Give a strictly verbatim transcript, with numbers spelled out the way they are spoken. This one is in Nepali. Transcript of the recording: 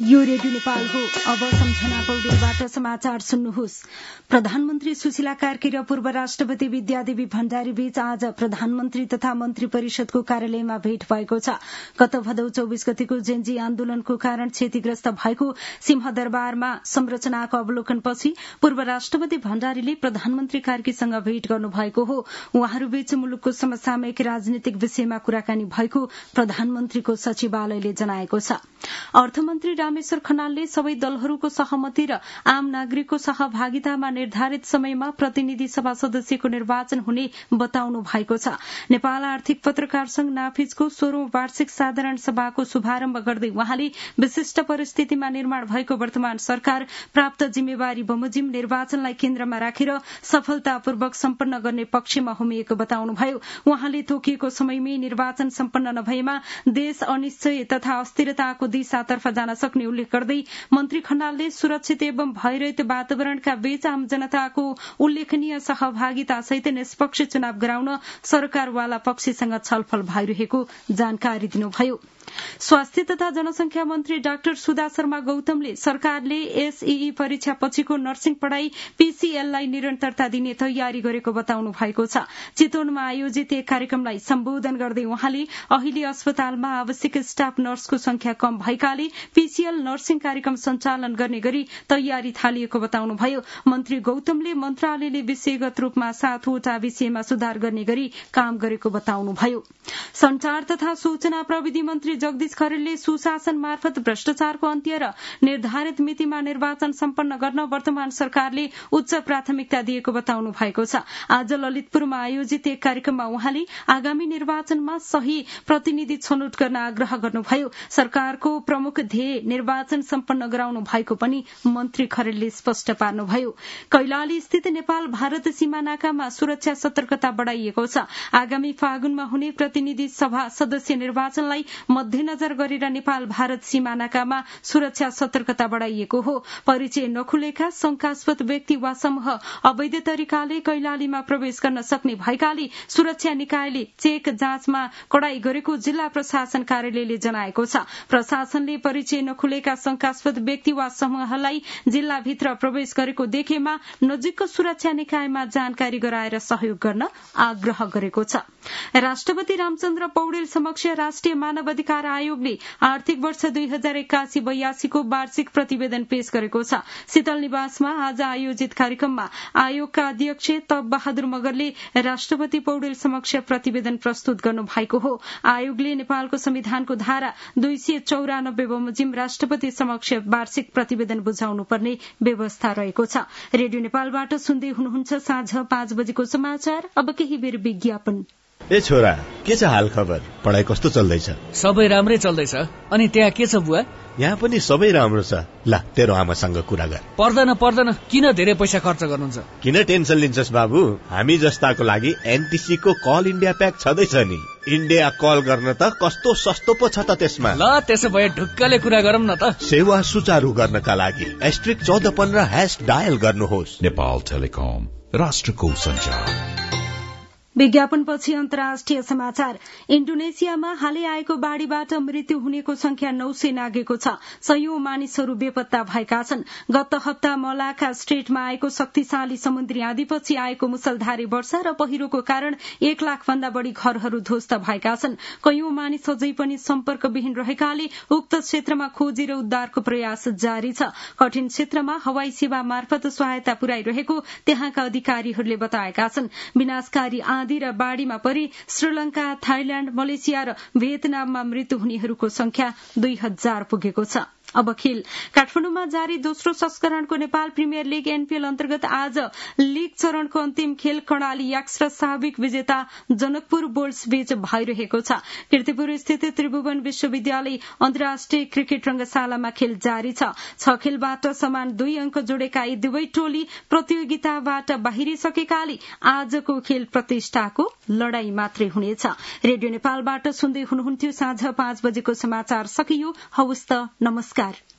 यो रेडियो नेपाल हो। अब सम्झना पौडेलबाट समाचार सुन्नुहोस्। प्रधानमन्त्री सुशीला कार्की र पूर्व राष्ट्रपति विद्यादेवी भण्डारी बीच आज प्रधानमन्त्री तथा मन्त्री परिषदको कार्यालयमा भेट भएको छ। गत भदौ चौबिस गतिको जेन्जी आन्दोलनको कारण क्षतिग्रस्त भएको सिंहदरबारमा संरचनाको अवलोकनपछि पूर्व राष्ट्रपति भण्डारीले प्रधानमन्त्री कार्कीसँग भेट गर्नुभएको हो। उहाँहरूबीच मुलुकको समसामयिक राजनीतिक विषयमा कुराकानी भएको प्रधानमन्त्रीको सचिवालयले जनाएको छ। अर्थमन्त्री रामेश्वर खनालले सबै दलहरूको सहमति र आम नागरिकको सहभागितामा निर्धारित समयमा प्रतिनिधि सभा सदस्यको निर्वाचन हुने बताउनु भएको छ। नेपाल आर्थिक पत्रकार संघ नाफिजको सोह्रौं वार्षिक साधारण सभाको शुभारम्भ गर्दै उहाँले विशिष्ट परिस्थितिमा निर्माण भएको वर्तमान सरकार प्राप्त जिम्मेवारी बमोजिम निर्वाचनलाई केन्द्रमा राखेर सफलतापूर्वक सम्पन्न गर्ने पक्षमा होमिएको बताउनुभयो। उहाँले तोकिएको समयमै निर्वाचन सम्पन्न नभएमा देश अनिश्चय तथा अस्थिरताको दिशातर्फ जान सक्ने उल्लेख गर्दै मन्त्री खनालले सुरक्षित एवं भयरहित वातावरणका बीच आम जनताको उल्लेखनीय सहभागिता सहित निष्पक्ष चुनाव गराउन सरकारवाला पक्षसँग छलफल भइरहेको जानकारी दिनुभयो। स्वास्थ्य तथा जनसंख्या मन्त्री डाक्टर सुधा शर्मा गौतमले सरकारले एसईई परीक्षा पछिको नर्सिङ पढ़ाई पीसीएललाई निरन्तरता दिने तयारी गरेको बताउनु भएको छ। चितवनमा आयोजित एक कार्यक्रमलाई सम्बोधन गर्दै उहाँले अहिले अस्पतालमा आवश्यक स्टाफ नर्सको संख्या कम भएकाले पीसीएल नर्सिङ कार्यक्रम सञ्चालन गर्ने गरी तयारी थालिएको बताउनुभयो। मन्त्री गौतमले मन्त्रालयले विषयगत रूपमा सातवटा विषयमा सुधार गर्ने गरी काम गरेको बताउनुभयो। संचार तथा सूचना प्रविधि मन्त्री जगदीश खरेलले सुशासन मार्फत भ्रष्टाचारको अन्त्य र निर्धारित मितिमा निर्वाचन सम्पन्न गर्न वर्तमान सरकारले उच्च प्राथमिकता दिएको बताउनु भएको छ। आज ललितपुरमा आयोजित एक कार्यक्रममा उहाँले आगामी निर्वाचनमा सही प्रतिनिधि छनौट गर्न आग्रह गर्नुभयो। सरकारको प्रमुख ध्येय निर्वाचन सम्पन्न गराउनु भएको पनि मन्त्री खरेलले स्पष्ट पार्नुभयो। कैलाली स्थित नेपाल भारत सीमानाकामा सुरक्षा सतर्कता बढ़ाइएको छ। आगामी फागुनमा हुने प्रतिनिधि सभा सदस्य निर्वाचनलाई मध्यनजर गरेर नेपाल भारत सीमानाकामा सुरक्षा सतर्कता बढ़ाइएको हो। परिचय नखुलेका शंकास्पद व्यक्ति वा समूह अवैध तरिकाले कैलालीमा प्रवेश गर्न सक्ने भएकाले सुरक्षा निकायले चेक जाँचमा कडाई गरेको जिल्ला प्रशासन कार्यालयले जनाएको छ। प्रशासनले परिचय नखुलेका शंकास्पद व्यक्ति वा समूहलाई जिल्लाभित्र प्रवेश गरेको देखेमा नजिकको सुरक्षा निकायमा जानकारी गराएर सहयोग गर्न आग्रह गरेको छ। राष्ट्रपति रामचन्द्र पौडेल समक्ष राष्ट्रिय मानव अधिकार आयोगले आर्थिक वर्ष दुई हजार एक्कासी बयासीको वार्षिक प्रतिवेदन पेश गरेको छ। शीतल निवासमा आज आयोजित कार्यक्रममा आयोगका अध्यक्ष तब बहादुर मगरले राष्ट्रपति पौडेल समक्ष प्रतिवेदन प्रस्तुत गर्नु भएको हो। आयोगले नेपालको संविधानको धारा दुई सय चौरानब्बे बमोजिम राष्ट्रपति समक्ष वार्षिक प्रतिवेदन बुझाउनु पर्ने व्यवस्था रहेको छ। रेडियो नेपालबाट सुन्दै हुनुहुन्छ साँझ पाँच बजेको समाचार। अब केही बेर विज्ञापन। ए छोरा, के छ हाल खबर? पढाइ कस्तो चल्दैछ? सबै राम्रै चल्दैछ। अनि त्यहाँ के छ बुवा? यहाँ पनि सबै राम्रो छ। ल तेरो आमासँग कुरा गर। पर्दैन पर्दैन, किन धेरै पैसा खर्च गर्नुहुन्छ? किन टेन्सन लिन्छस् बाबु? हामी जस्ताको लागि एनटीसी को कल इन्डिया प्याक छँदैछ नि। इन्डिया कल गर्न त कस्तो सस्तो पो छ त त्यसमा। ल त्यसो भए ढुक्कले कुरा गरौँ न त। सेवा सुचारू गर्नका लागि एस्ट्रिक चौध पन्ध्र ह्याश डायल गर्नुहोस्। नेपाल टेलिकम, राष्ट्रको सञ्चार। विज्ञापनपछि अन्तर्राष्ट्रिय समाचार। इन्डोनेसियामा हालै आएको बाढ़ीबाट मृत्यु हुनेको संख्या नौ सय नागेको छ। सयौं मानिसहरू बेपत्ता भएका छन्। गत हप्ता मलाका स्ट्रेटमा आएको शक्तिशाली समुद्री आँधीपछि आएको मुसलधारे वर्षा र पहिरोको कारण एक लाख भन्दा बढ़ी घरहरू ध्वस्त भएका छन्। कयौं मानिस अझै पनि सम्पर्कविहीन रहेकाले उक्त क्षेत्रमा खोजी र उद्धारको प्रयास जारी छ। कठिन क्षेत्रमा हवाई सेवा मार्फत सहायता पुर्याइरहेको त्यहाँका अधिकारीहरूले बताएका छन्। विनाशकारी आँधी र बाढ़ीमा परि श्रीलंका, थाइल्याण्ड, मलेसिया र भियतनाममा मृत्यु हुनेहरूको संख्या दुई हजार पुगेको छ। अब खेल। काठमाडौँमा जारी दोस्रो संस्करणको नेपाल प्रिमियर लीग एनपीएल अन्तर्गत आज लीग चरणको अन्तिम खेल कर्णाली याक्स र साविक विजेता जनकपुर बोल्स बीच भइरहेको छ। कीर्तिपुर स्थित त्रिभुवन विश्वविद्यालय अन्तर्राष्ट्रिय क्रिकेट रंगशालामा खेल जारी छ। छ खेलबाट समान दुई अंक जोडेका यी दुवै टोली प्रतियोगिताबाट बाहिरिसकेकाले आजको खेल प्रतिष्ठाको लड़ाई मात्रै हुनेछ। रेडियो नेपालबाट सुन्दै हुनुहुन्थ्यो साँझ पाँच बजेको समाचार सकियो। हवस् त, नमस्कार।